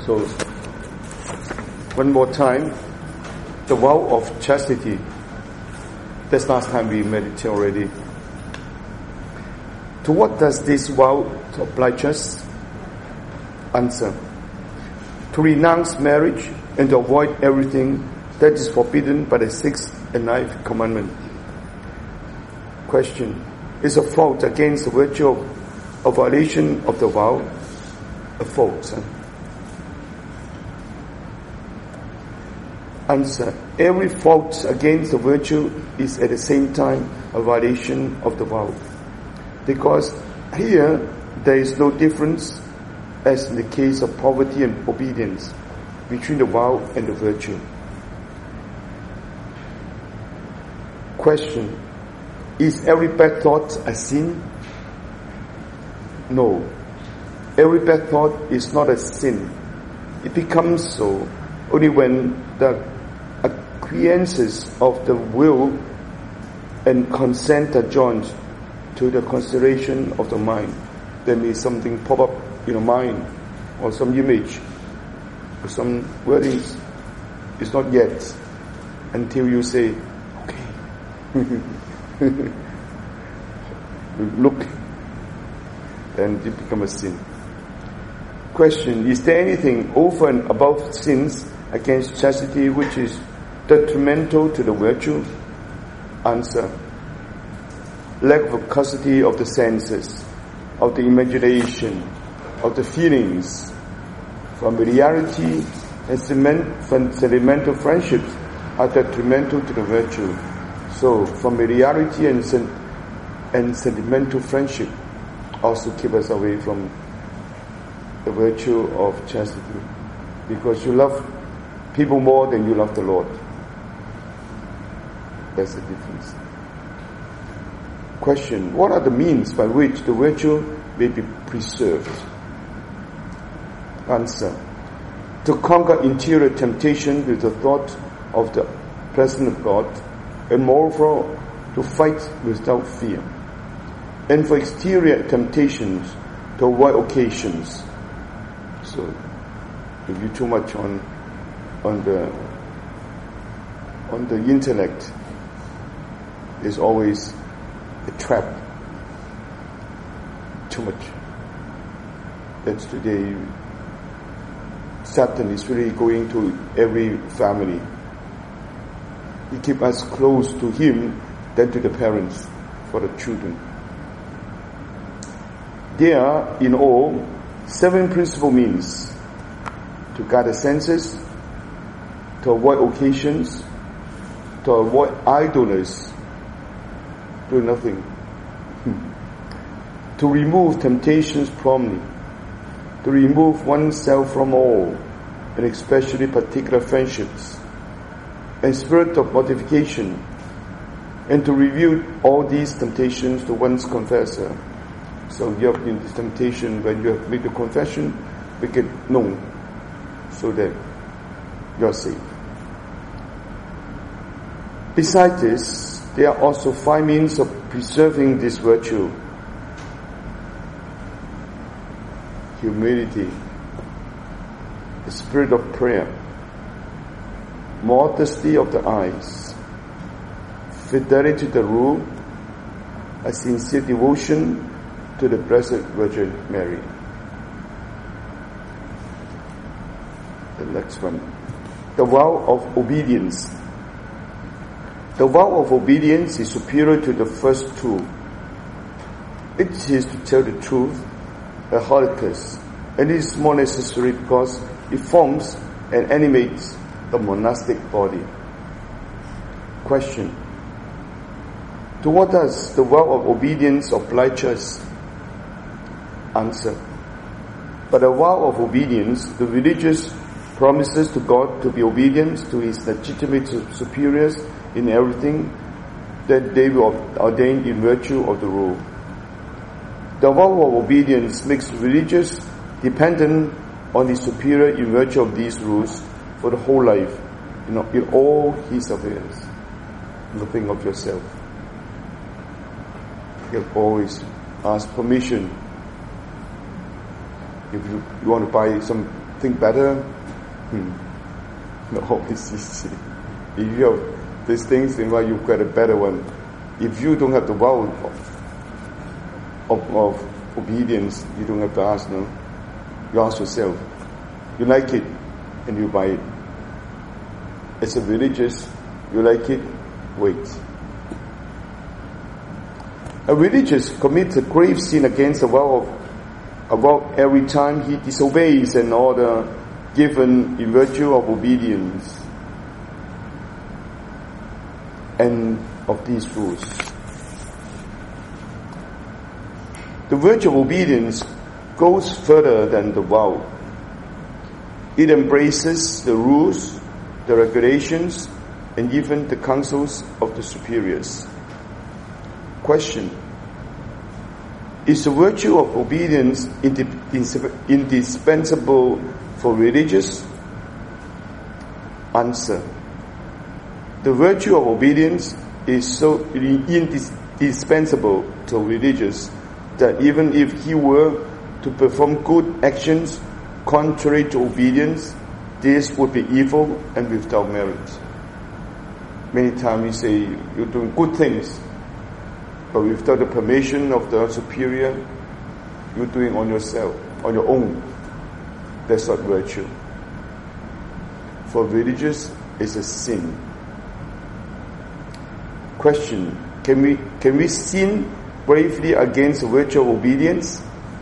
So, one more time, the vow of chastity. That's last time we meditated already. To what does this vow oblige us? Answer: to renounce marriage and to avoid everything that is forbidden by the 6th and 9th commandment. Question: is a fault against the virtue of violation of the vow a fault? Answer: every fault against the virtue is at the same time a violation of the vow, because here there is no difference, as in the case of poverty and obedience, between the vow and the virtue. Question: is every bad thought a sin? No. Every bad thought is not a sin. It becomes so only when the acquiescence of the will and consent are joined to the consideration of the mind. There may something pop up in your mind, or some image, or some wordings. It's not yet until you say, okay, look, then it becomes a sin. Question: is there anything over and above sins against chastity which is detrimental to the virtue? Answer: lack of custody of the senses, of the imagination, of the feelings. Familiarity and sentimental friendships are detrimental to the virtue. So familiarity and sentimental friendship also keep us away from the virtue of chastity, because you love people more than you love the Lord. That's the difference. Question: what are the means by which the virtue may be preserved? Answer: to conquer interior temptation with the thought of the presence of God, and moreover to fight without fear, and for exterior temptations to avoid occasions. So if you're too much on the intellect, there's always a trap. Too much. That's today. Satan is really going to every family. He keeps us close to him than to the parents for the children. There are in all 7 principal means: to guard the senses, to avoid occasions, to avoid idleness, do nothing, to remove temptations promptly, to remove oneself from all, and especially particular friendships, and spirit of mortification, and to reveal all these temptations to one's confessor. So you have in this temptation, when you have made the confession, make it known, so that you are safe. Besides this, there are also 5 means of preserving this virtue: humility, the spirit of prayer, modesty of the eyes, fidelity to the rule, a sincere devotion to the Blessed Virgin Mary. The next one, the vow of obedience. The vow of obedience is superior to the first 2. It is to tell the truth, a holicus, and it is more necessary because it forms and animates the monastic body. Question: to what does the vow of obedience oblige us? Answer: by the vow of obedience, the religious promises to God to be obedient to his legitimate superiors in everything that they will ordain in virtue of the rule. The vow of obedience makes religious dependent on his superior in virtue of these rules for the whole life, in all his affairs. Nothing of yourself. You have always ask permission. If you want to buy some think better. No, it's easy. If you have these things, then you get a better one. If you don't have the vow of obedience, you don't have to ask, no? You ask yourself. You like it, and you buy it. As a religious, you like it, wait. A religious commits a grave sin against a vow every time he disobeys an order given in virtue of obedience and of these rules. The virtue of obedience goes further than the vow. It embraces the rules, the regulations, and even the counsels of the superiors. Question: is the virtue of obedience indispensable for religious? Answer: the virtue of obedience is so indispensable to religious that even if he were to perform good actions contrary to obedience, this would be evil and without merit. Many times we say you're doing good things, but without the permission of the superior, you're doing on yourself, on your own. That's not virtue. For religious, it's a sin. Question: can we sin bravely against the virtue of obedience?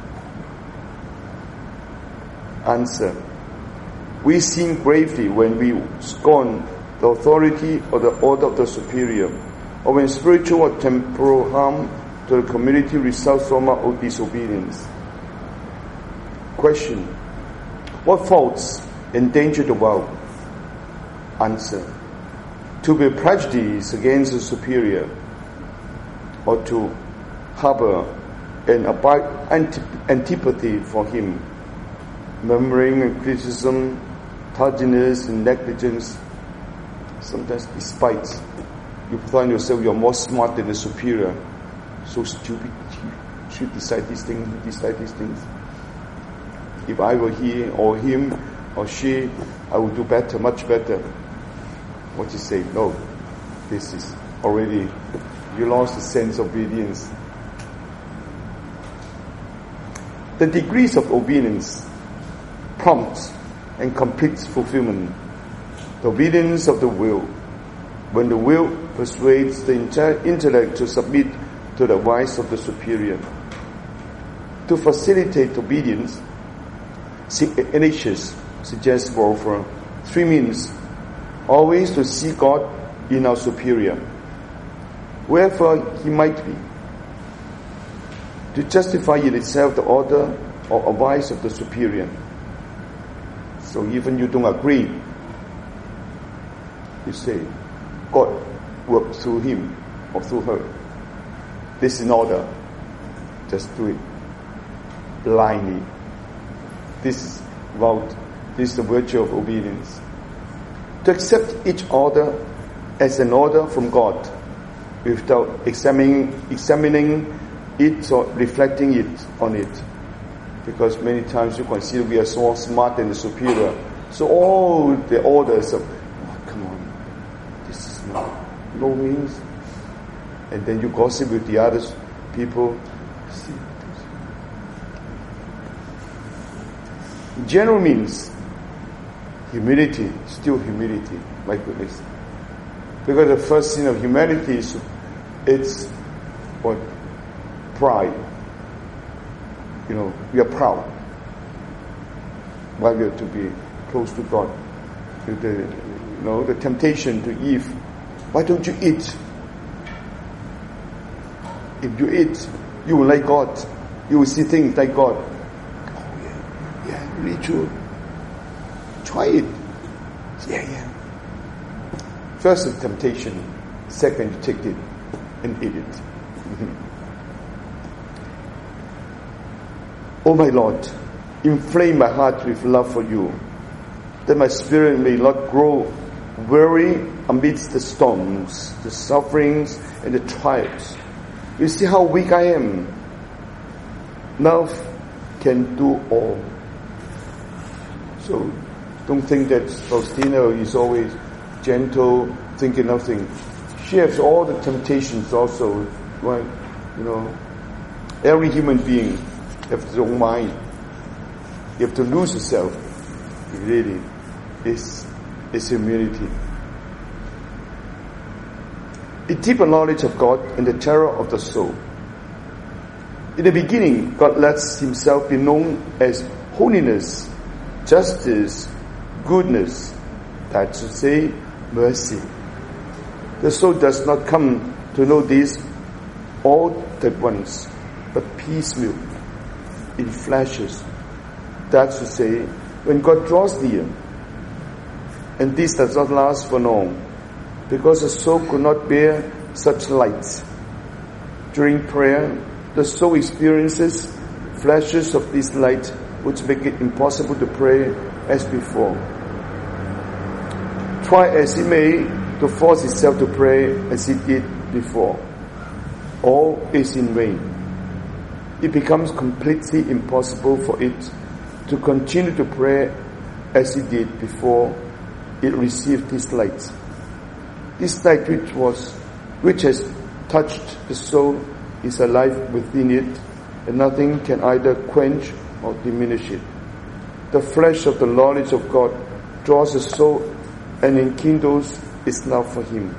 Answer: we sin bravely when we scorn the authority or the order of the superior, or when spiritual or temporal harm to the community results from our disobedience. Question: what faults endanger the vow? Answer: to be prejudiced against the superior, or to harbor an antipathy for him, murmuring and criticism, tardiness and negligence, sometimes despite. You find yourself you're more smart than the superior. So stupid, you should decide these things, you decide these things. If I were he or him or she, I would do better, much better. What you say? No, this is already, you lost the sense of obedience. The degrees of obedience prompts and completes fulfillment. The obedience of the will. When the will persuades the intellect to submit to the advice of the superior. To facilitate obedience, Ignatius suggests for 3 means. Always to see God in our superior, wherever he might be. To justify in itself the order or advice of the superior. So even you don't agree, you say, God works through him or through her. This is in order. Just do it blindly. This is the virtue of obedience. To accept each order as an order from God without examining it or reflecting it on it. Because many times you consider we are so smart and superior. So all the orders of, come on, this is no means. And then you gossip with the other people. General means humility, still humility, my goodness. Because the first sin of humanity is, it's what? Pride. You know, we are proud. Why we are to be close to God? The temptation to Eve. Why don't you eat? If you eat, you will like God. You will see things like God. Oh yeah, really true. Try it. Yeah. First the temptation. Second, you take it and eat it. Oh my Lord, inflame my heart with love for you, that my spirit may not grow weary amidst the storms, the sufferings, and the trials. You see how weak I am. Love can do all. So don't think that Faustina is always gentle, thinking nothing. She has all the temptations also. Right? Every human being has his own mind. You have to lose yourself. Really, is humility. A deeper knowledge of God and the terror of the soul. In the beginning, God lets himself be known as holiness, justice, goodness, that to say, mercy. The soul does not come to know this all at once, but piecemeal, in flashes. That's to say, when God draws near, and this does not last for long, because the soul could not bear such light. During prayer, the soul experiences flashes of this light which make it impossible to pray as before. Try as it may to force itself to pray as it did before. All is in vain. It becomes completely impossible for it to continue to pray as it did before it received this light. This light which has touched the soul is alive within it, and nothing can either quench or diminish it. The flash of the knowledge of God draws the soul and enkindles its love for Him.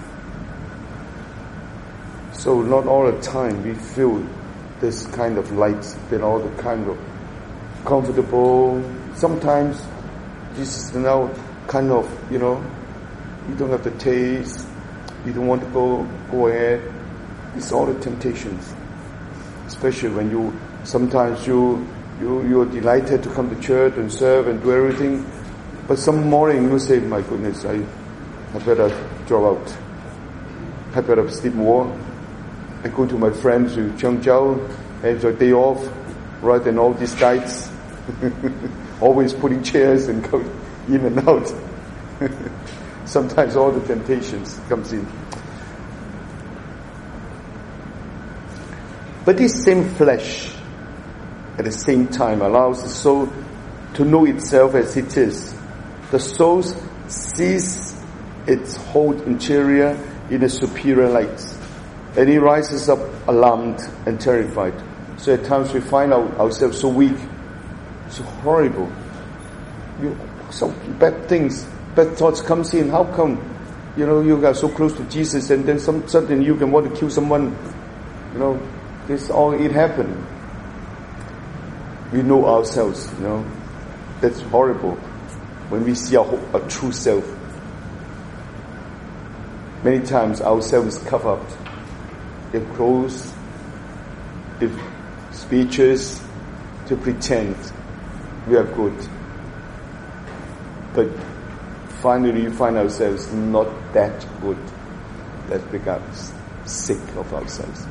So not all the time we feel this kind of light, then all the kind of comfortable. Sometimes this is now kind of, you don't have the taste, you don't want to go ahead. It's all the temptations. Especially when sometimes you're delighted to come to church and serve and do everything, but some morning you say, my goodness, I better drop out. I better sleep more. I go to my friends to Changzhou, have a day off, rather than all these guides, always putting chairs and go in and out. Sometimes all the temptations comes in. But this same flesh, at the same time, allows the soul to know itself as it is. The soul sees its whole interior in a superior light, and it rises up alarmed and terrified. So at times we find ourselves so weak, so horrible. Some bad things, bad thoughts comes in. How come, you got so close to Jesus and then suddenly you can want to kill someone? It happened. We know ourselves, That's horrible when we see our true self. Many times ourselves is covered up. If clothes, if speeches, to pretend we are good. But finally we find ourselves not that good. That becomes sick of ourselves.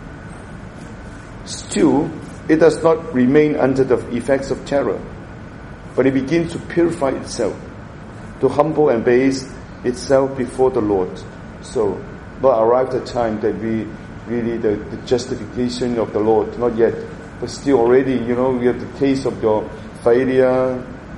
Still, it does not remain under the effects of terror, but it begins to purify itself, to humble and base itself before the Lord. So, not arrived at the time that we really the justification of the Lord, not yet, but still already, we have the taste of your failure,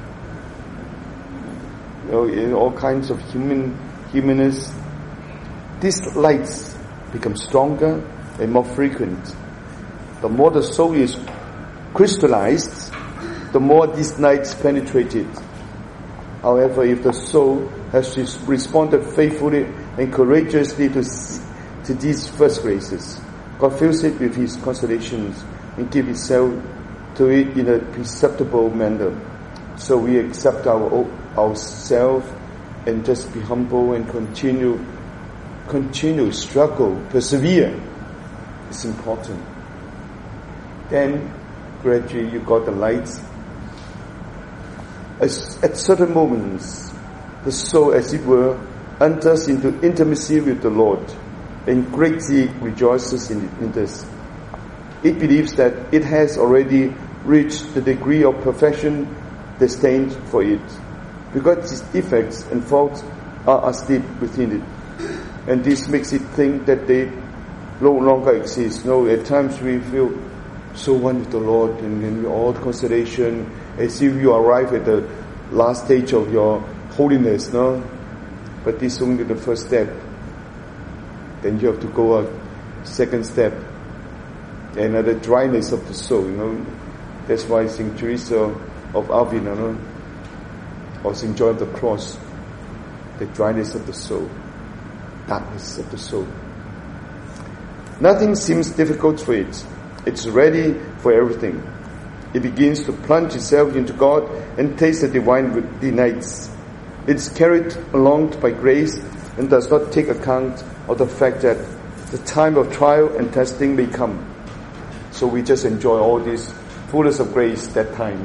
in all kinds of humanness. These lights become stronger and more frequent. The more the soul is crystallized, the more these lights penetrated. However, if the soul has responded faithfully and courageously to these first graces, God fills it with His consolations and gives Himself to it in a perceptible manner. So we accept ourselves and just be humble and continue, struggle, persevere. It's important. Then gradually you got the light. At certain moments, the soul, as it were, enters into intimacy with the Lord and greatly rejoices in this. It believes that it has already reached the degree of perfection destined for it, because its defects and faults are asleep within it. And this makes it think that they no longer exist. No, at times we feel so one with the Lord, and in all consolation, as if you arrive at last stage of your holiness, no? But this is only the first step. Then you have to go a second step. Another dryness of the soul, That's why Saint Teresa of Avila, or Saint John of the Cross, the dryness of the soul, darkness of the soul. Nothing seems difficult for it. It's ready for everything. It begins to plunge itself into God and taste the divine delights. It's carried along by grace and does not take account of the fact that the time of trial and testing may come. So we just enjoy all this fullness of grace that time,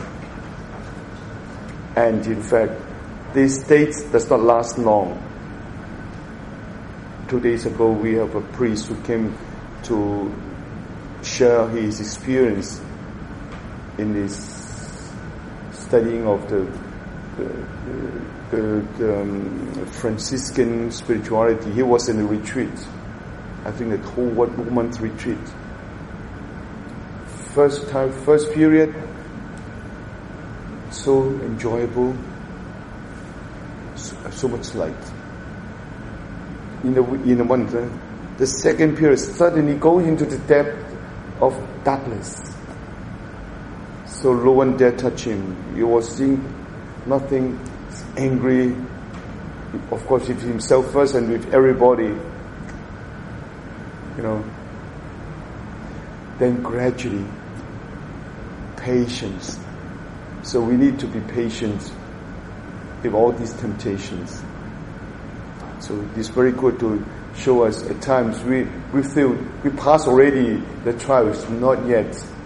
And in fact, this state does not last long. 2 days ago, we have a priest who came to share his experience in his studying of the Franciscan spirituality. He was in a retreat. I think a whole 1 month retreat. First period, so enjoyable, so much light. In a month, the second period suddenly goes into the depth of darkness. So no one dare touch him. He was seeing nothing, angry, of course with himself first and with everybody. Then gradually, patience. So we need to be patient with all these temptations. So it's very good to show us at times we feel we pass already the trials, not yet.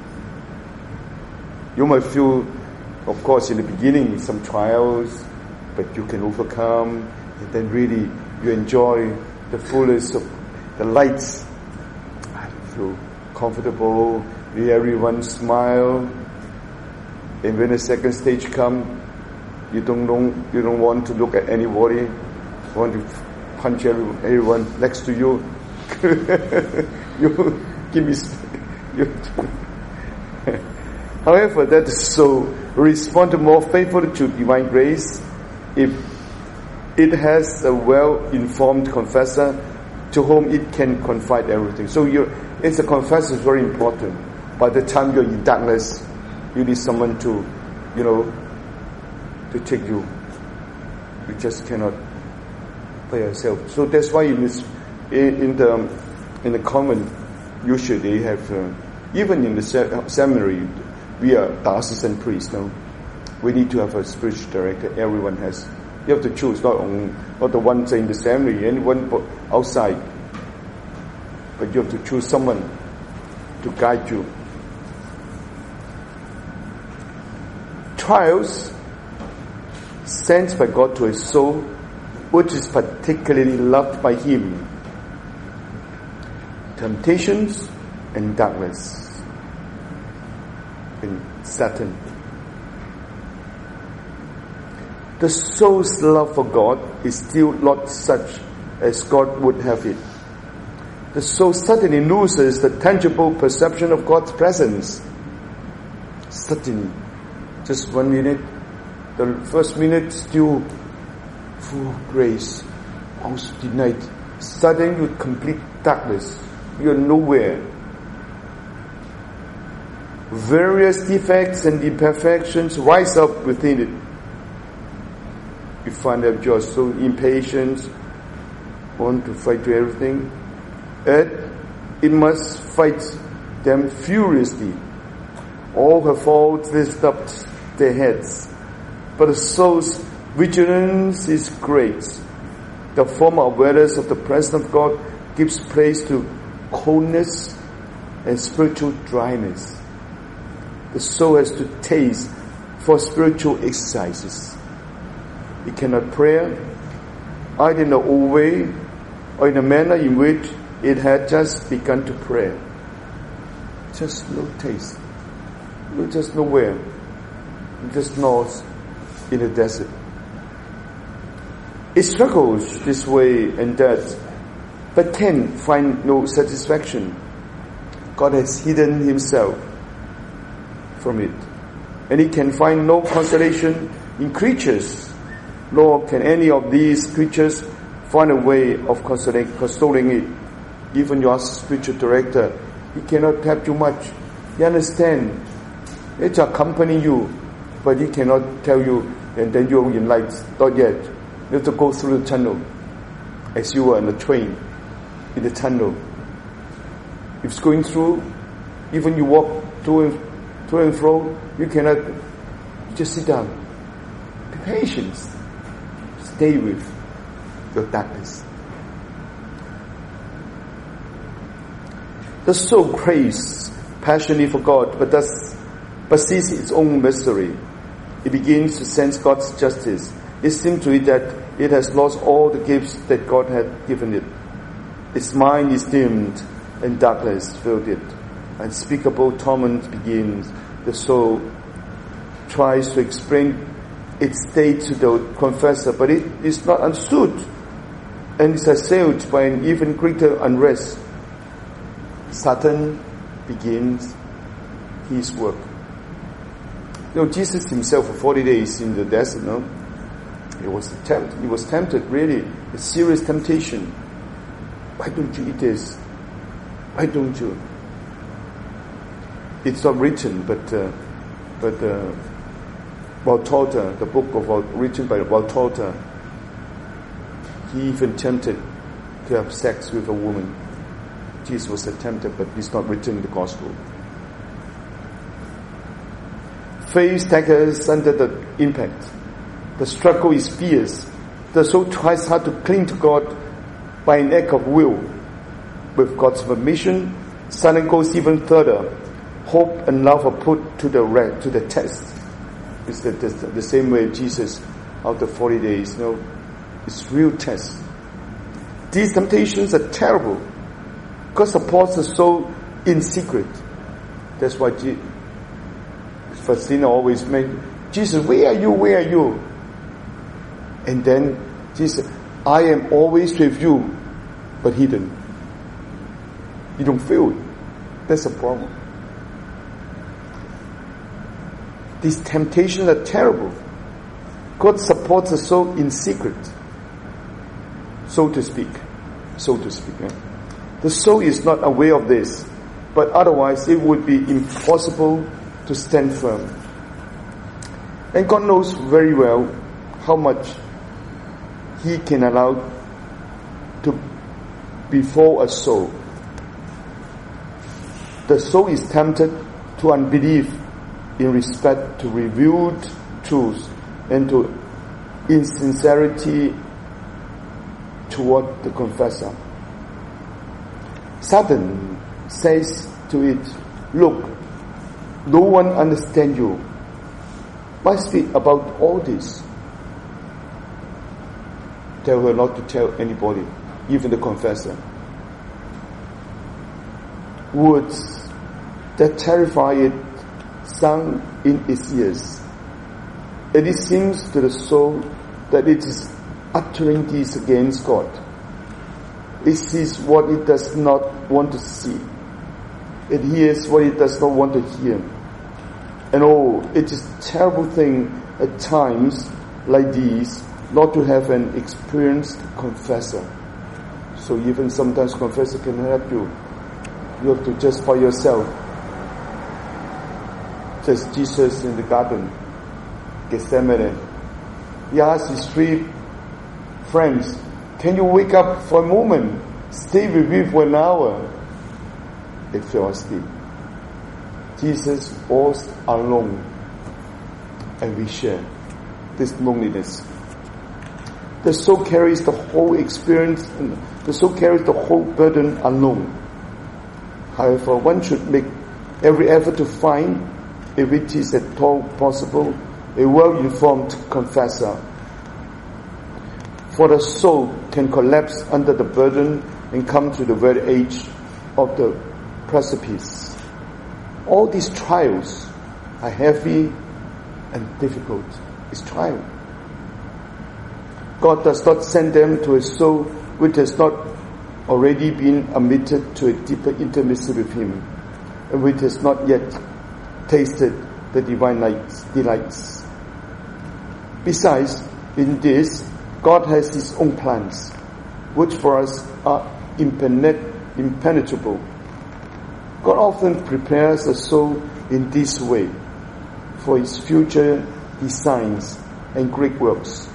You might feel, of course, in the beginning some trials, but you can overcome, and then really you enjoy the fullness of the lights. I feel comfortable, everyone smile, and when the second stage comes, you don't want to look at anybody, you want to punch everyone next to you. You give me. However, that is so respond more faithfully to divine grace if it has a well-informed confessor to whom it can confide everything. So it's a confessor is very important. By the time you're in darkness, you need someone to take you. You just cannot by yourself. So that's why in the convent, usually they have even in the seminary, we are diocesan priests now. We need to have a spiritual director. Everyone has. You have to choose, not the ones in the seminary, anyone outside. But you have to choose someone to guide you. Trials sent by God to a soul which is particularly loved by Him. Temptations and darkness and Satan. The soul's love for God is still not such as God would have it. The soul suddenly loses the tangible perception of God's presence. Suddenly, just 1 minute, the first minute still full of grace, also denied. Suddenly with complete darkness, you are nowhere. Various defects and imperfections rise up within it. You find that you are so impatient, want to fight to everything, and it must fight them furiously. All her faults lift up their heads, but the soul's vigilance is great. The former awareness of the presence of God gives place to coldness and spiritual dryness. The soul has to taste for spiritual exercises. It cannot pray either in the old way or in the manner in which it had just begun to pray. Just no taste. You're just nowhere. You're just lost in the desert. It struggles this way and that, but can find no satisfaction. God has hidden Himself from it. and he can find no consolation in creatures, nor can any of these creatures find a way of consoling it. Even your spiritual director, he cannot help you much. He understands. It accompany you, but he cannot tell you, and then you're in light. Not yet. You have to go through the tunnel, as you were in the train, in the tunnel. If it's going through, even you walk to and fro, you cannot. Just sit down. Be patient. Stay with your darkness. The soul craves passionately for God, but sees its own misery. It begins to sense God's justice. It seems to it that it has lost all the gifts that God had given it. Its mind is dimmed, and darkness filled it. Unspeakable torment begins. The soul tries to explain its state to the confessor, but it is not understood, and is assailed by an even greater unrest. Satan begins his work. Jesus himself for 40 days in the desert, he was tempted, really, a serious temptation. Why don't you eat this? Why don't you? It's not written, but Walter, the book written by Walter, he even tempted to have sex with a woman. Jesus was tempted, but it's not written in the gospel. Faith staggers under the impact. The struggle is fierce. The soul tries hard to cling to God by an act of will. With God's permission, Satan goes even further. Hope and love are put to the test. It's the same way Jesus, after 40 days, it's real test. These temptations are terrible. God supports the soul in secret. That's why Faustina always made, Jesus, where are you? Where are you? And then Jesus, I am always with you, but hidden. You don't feel it. That's a problem. These temptations are terrible. God supports the soul in secret, so to speak. The soul is not aware of this, but otherwise it would be impossible to stand firm. And God knows very well how much He can allow to befall a soul. The soul is tempted to unbelief in respect to revealed truth and to insincerity toward the confessor. Satan says to it, look, no one understands you. Why speak about all this? Tell her not to tell anybody, even the confessor. Words that terrify it sung in its ears. And it seems to the soul that it is uttering this against God. It sees what it does not want to see. It hears what it does not want to hear. And it is a terrible thing at times like these not to have an experienced confessor. So even sometimes confessor can help you. You have to just by yourself. Just Jesus in the garden, Gethsemane. He asked his 3 friends, can you wake up for a moment? Stay with me for an hour. They fell asleep. Jesus was alone. And we share this loneliness. The soul carries the whole experience, the soul carries the whole burden alone. However, one should make every effort to find, if it is at all possible, a well-informed confessor. For the soul can collapse under the burden and come to the very edge of the precipice. All these trials are heavy and difficult. It's trial. God does not send them to a soul which has not already been admitted to a deeper intimacy with Him, and which has not yet tasted the divine delights. Besides, in this, God has His own plans, which for us are impenetrable. God often prepares a soul in this way for His future designs and great works.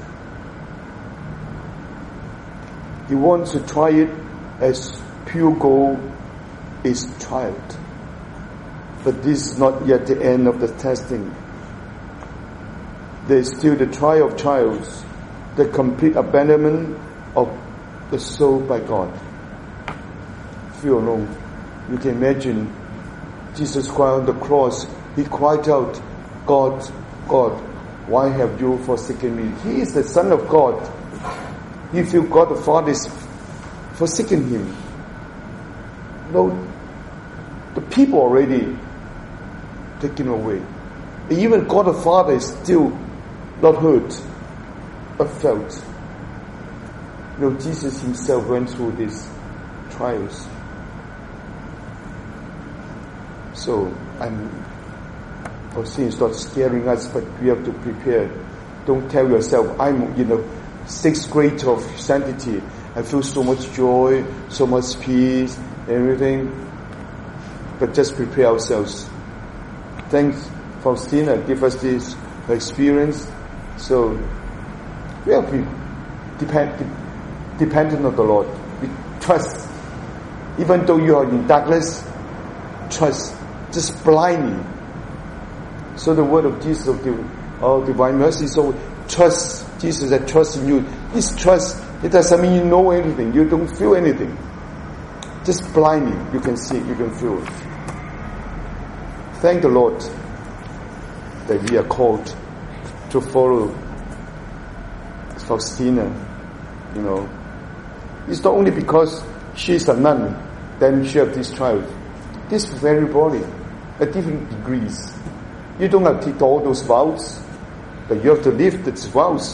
He wants to try it as pure gold is tried. But this is not yet the end of the testing. There is still the trial of trials, the complete abandonment of the soul by God. Feel alone. You can imagine Jesus Christ on the cross. He cried out, God, God, why have you forsaken me? He is the Son of God. He feel God the Father is forsaken him. No, the people already taken away. Even God the Father is still not hurt, but felt. Jesus himself went through these trials. So, Faustina is not scaring us, but we have to prepare. Don't tell yourself, I'm, 6th grade of sanctity. I feel so much joy, so much peace, everything. But just prepare ourselves. Thanks, Faustina, give us this experience. So, we have to be dependent on the Lord. We trust. Even though you are in darkness, trust. Just blindly. So the word of Jesus of divine mercy, so trust Jesus, I trust in you. This trust, it doesn't mean you know anything. You don't feel anything. Just blindly, you can see it, you can feel it. Thank the Lord that we are called to follow Faustina. It's not only because she's a nun, then she has this trial. This very body, at different degrees. You don't have to take all those vows, but you have to live these vows.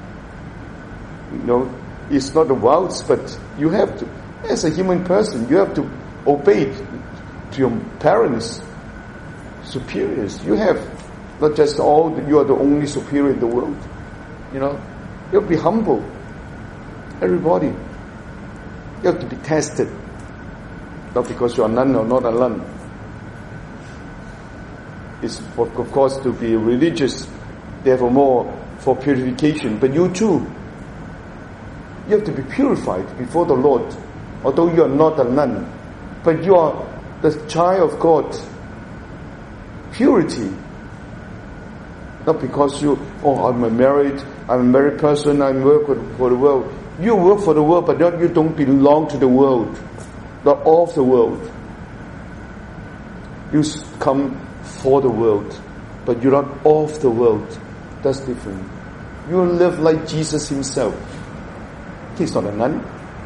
It's not the vows, but you have to, as a human person, you have to obey to your parents, superiors. You have not just you are the only superior in the world. You have to be humble. Everybody. You have to be tested. Not because you are a nun or not a nun. It's of course to be religious, therefore more for purification. But you too, you have to be purified before the Lord. Although you are not a nun, but you are the child of God. Purity. Not because I'm a married person, I work for the world. You work for the world, but you don't belong to the world. Not of the world. You come for the world, but you're not of the world. That's different. You live like Jesus himself. He's not a nun.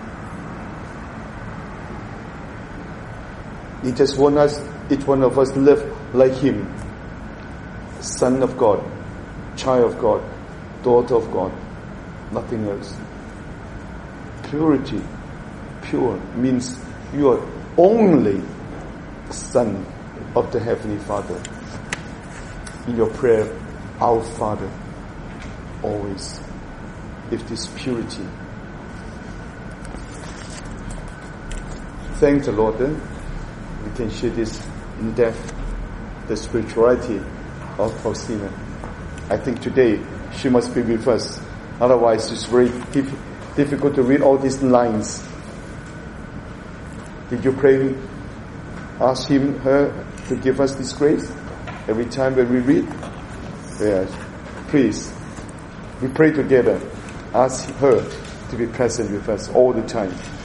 He just wants each one of us to live like him. Son of God, child of God, daughter of God, nothing else. Purity, pure, means you are only son of the Heavenly Father. In your prayer, our Father, always, with this purity. Thank the Lord, we can share this in depth, the spirituality of Faustina. I think today she must be with us. Otherwise it's very difficult to read all these lines. Did you pray, ask her to give us this grace every time when we read? Yes. Please, we pray together. Ask her to be present with us all the time.